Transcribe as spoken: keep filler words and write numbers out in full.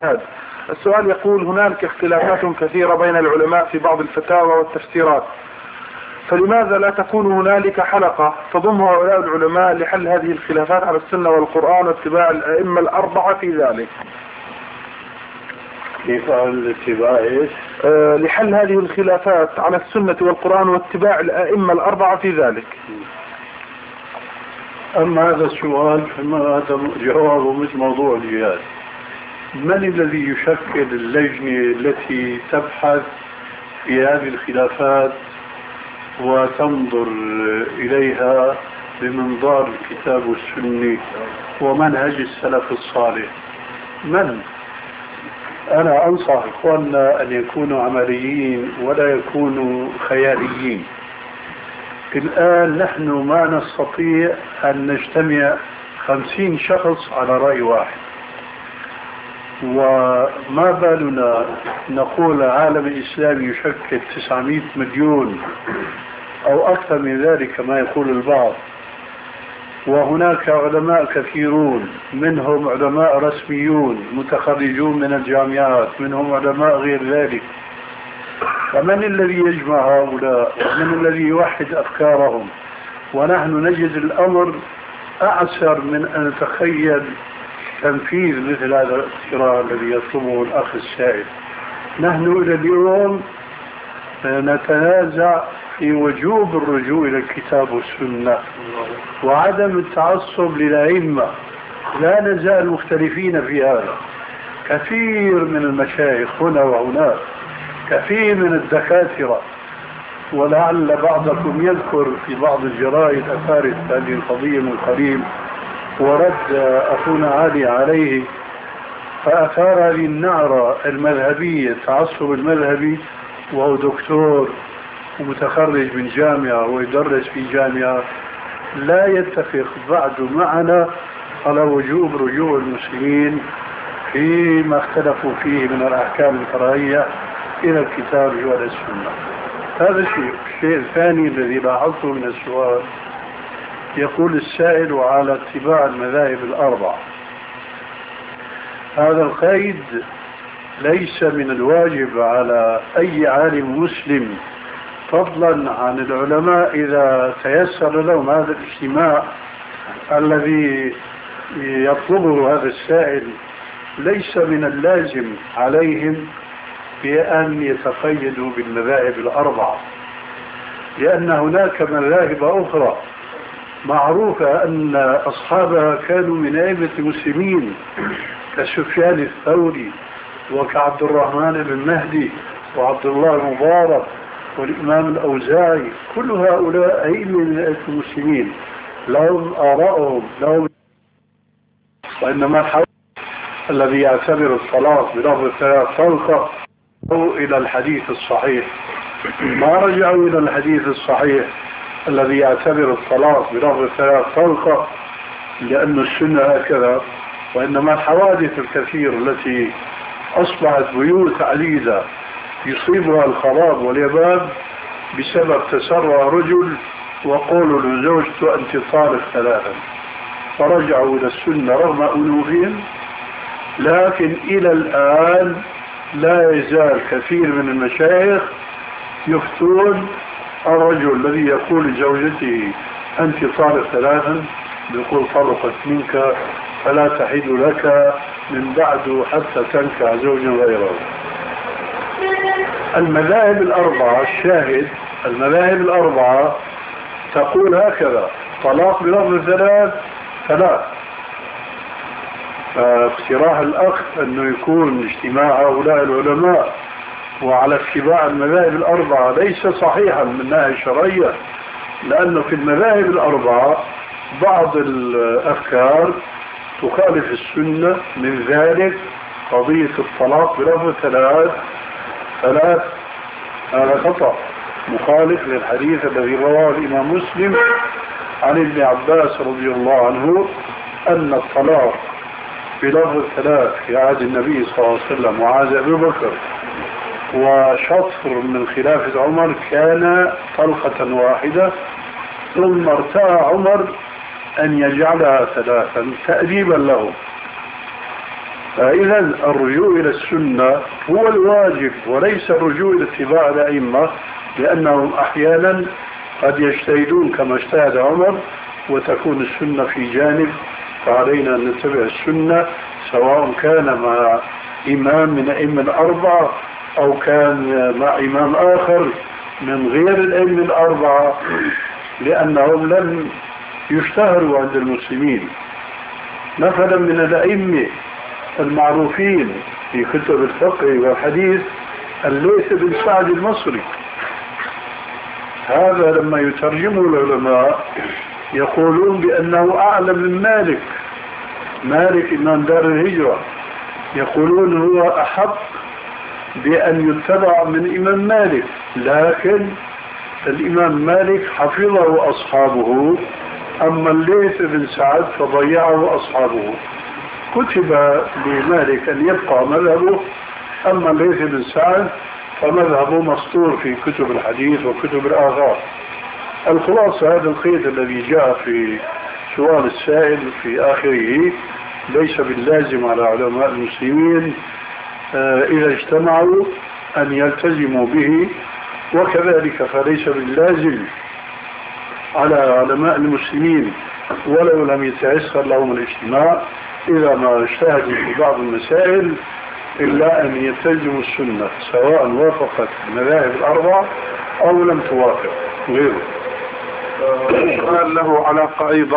هذا السؤال يقول: هنالك اختلافات كثيرة بين العلماء في بعض الفتاوى والتفسيرات، فلماذا لا تكون هنالك حلقة تضم هؤلاء العلماء لحل هذه الخلافات على السنة والقرآن واتباع الأئمة الأربعة في ذلك؟ كيف الاتباع ايش؟ آه لحل هذه الخلافات على السنة والقرآن واتباع الأئمة الأربعة في ذلك. أما هذا السؤال فهذا جوابه مثل موضوع الجهاد. من الذي يشكل اللجنة التي تبحث في هذه الخلافات وتنظر إليها بمنظار الكتاب والسنة ومنهج السلف الصالح؟ من؟ أنا أنصح إخواننا أن يكونوا عمليين ولا يكونوا خياليين. الآن نحن ما نستطيع أن نجتمع خمسين شخص على رأي واحد، وما بالنا نقول عالم الإسلام يشكل تسعمائة مليون أو أكثر من ذلك كما يقول البعض، وهناك علماء كثيرون، منهم علماء رسميون متخرجون من الجامعات، منهم علماء غير ذلك. فمن الذي يجمع هؤلاء ومن الذي يوحد أفكارهم؟ ونحن نجد الأمر أعسر من أن نتخيل تنفيذ مثل هذا الاقتراح الذي يطلبه الأخ السائل. نحن إلى اليوم نتنازع في وجوب الرجوع إلى الكتاب والسنة وعدم التعصب للأئمة. لا نزال مختلفين في هذا. كثير من المشايخ هنا وهناك، كثير من الدكاترة، ولعل بعضكم يذكر في بعض الجرائد أثارت هذه القضية من قريب ورد أخونا علي عليه، فأثار هذه النعرة المذهبية، التعصب المذهبي، وهو دكتور ومتخرج من جامعة ويدرس في جامعة، لا يتفق بعد معنا على وجوب رجوع المسلمين فيما اختلفوا فيه من الأحكام الفرعية إلى الكتاب والسنة. هذا الشيء. الشيء الثاني الذي لاحظته من السؤال، يقول السائل: وعلى اتباع المذاهب الأربعة. هذا القيد ليس من الواجب على أي عالم مسلم، فضلا عن العلماء إذا تيسر لهم هذا الاجتماع الذي يطلبه هذا السائل. ليس من اللازم عليهم بأن يتقيدوا بالمذاهب الأربعة، لأن هناك مذاهب أخرى معروفة أن أصحابها كانوا من أئمة المسلمين كسفيان الثوري وكعبد الرحمن بن مهدي وعبد الله المبارك والإمام الأوزاعي. كل هؤلاء أئمة من أئمة المسلمين، لهم آراءهم لهم. وإنما الحوادث الذي يعتبر الطلاق بلفظ الثلاث طلقة أو إلى الحديث الصحيح، ما رجعوا إلى الحديث الصحيح الذي يعتبر الطلاق بلفظ الثلاث طلقة لأن السنة هكذا. وإنما الحوادث الكثير التي أصبحت بيوت عديدة يصيبها الخراب واليباب بسبب تسرع رجل وقولوا لزوجته أنت طالق ثلاثا، فرجعوا إلى السنة رغم أنوفهم. لكن إلى الآن لا يزال كثير من المشايخ يفتون الرجل الذي يقول لزوجته أنت طالق ثلاثا، يقول طلقت منك فلا تحل لك من بعد حتى تنكح زوجا غيره. المذاهب الأربعة، الشاهد المذاهب الأربعة تقول هكذا: طلاق بلفظ ثلاث ثلاث. فاقتراح الأخ أنه يكون اجتماع هؤلاء العلماء وعلى اتباع المذاهب الأربعة ليس صحيحا من الناحية الشرعية، لأنه في المذاهب الأربعة بعض الأفكار تخالف السنة. من ذلك قضية الطلاق بلفظ ثلاث ثلاث هذا خطأ مخالف للحديث الذي رواه الإمام مسلم عن ابن عباس رضي الله عنه أن الطلاق بلفظ ثلاث في عهد النبي صلى الله عليه وسلم وعهد أبي بكر وشطر من خلافة عمر كان طلقة واحدة، ثم ارتأى عمر أن يجعلها ثلاثا تأديبا له. فإذا الرجوع إلى السنة هو الواجب وليس الرجوع إلى اتباع الأئمة، لأنهم أحيانا قد يجتهدون كما اجتهد عمر وتكون السنة في جانب، فعلينا أن نتبع السنة سواء كان مع إمام من أئمة الأربعة أو كان مع إمام آخر من غير الأئمة الأربعة، لأنهم لم يشتهروا عند المسلمين. مثلا من الأئمة المعروفين في كتب الفقه والحديث الليث بن سعد المصري، هذا لما يترجمه العلماء يقولون بأنه أعلم من مالك. مالك إمام دار الهجرة يقولون هو أحق بأن يتبع من إمام مالك، لكن الإمام مالك حفظه أصحابه، أما الليث بن سعد فضيعه أصحابه. كتب لمالك أن يبقى مذهبه، أما الليث بن سعد فمذهبه مسطور في كتب الحديث وكتب الآثار. الخلاصة هذا القيد الذي جاء في سؤال السائل في آخره ليس باللازم على علماء المسلمين آه إذا اجتمعوا أن يلتزموا به، وكذلك فليس باللازم على علماء المسلمين ولو لم يتيسر لهم الاجتماع إذا ما اجتهدوا في بعض المسائل إلا أن يلتزموا السنة سواء وافقت المذاهب الأربع أو لم توافق غيره. سؤال له علاقة أيضا